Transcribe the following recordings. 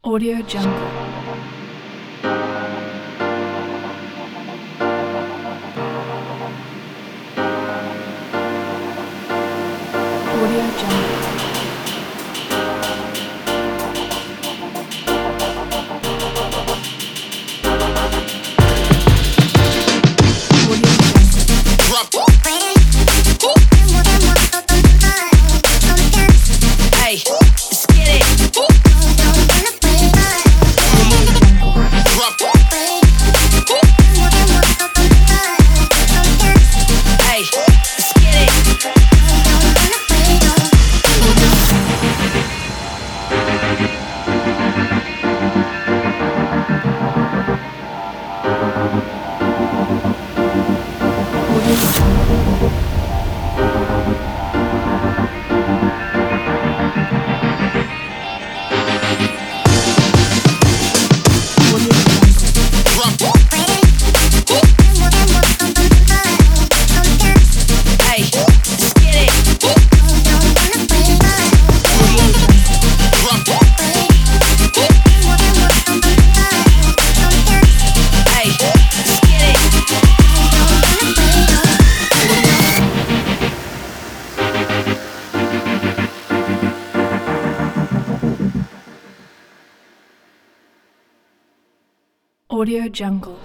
Audio Jungle. Audio Jungle. Hey, let's get it. Hey, let's get it. Hey, let's get it. Hey, let's get it. Audio Jungle.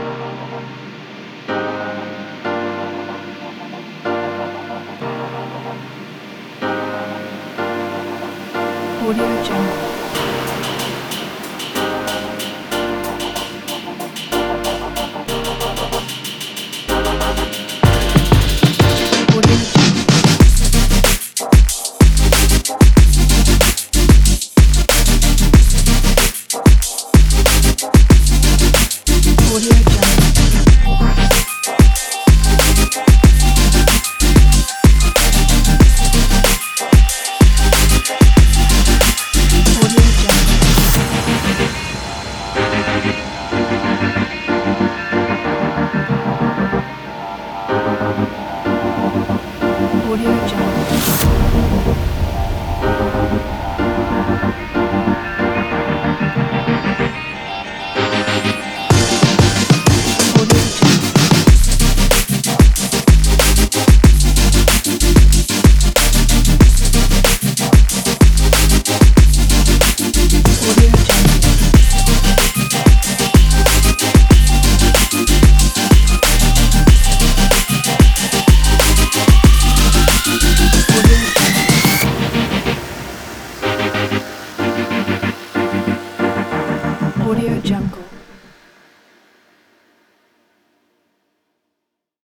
Audio Jungle. Audio Jungle. Audio Jungle. Audio Jungle. Audio Jungle. Audio Jungle. Audio Jungle. Audio Jungle.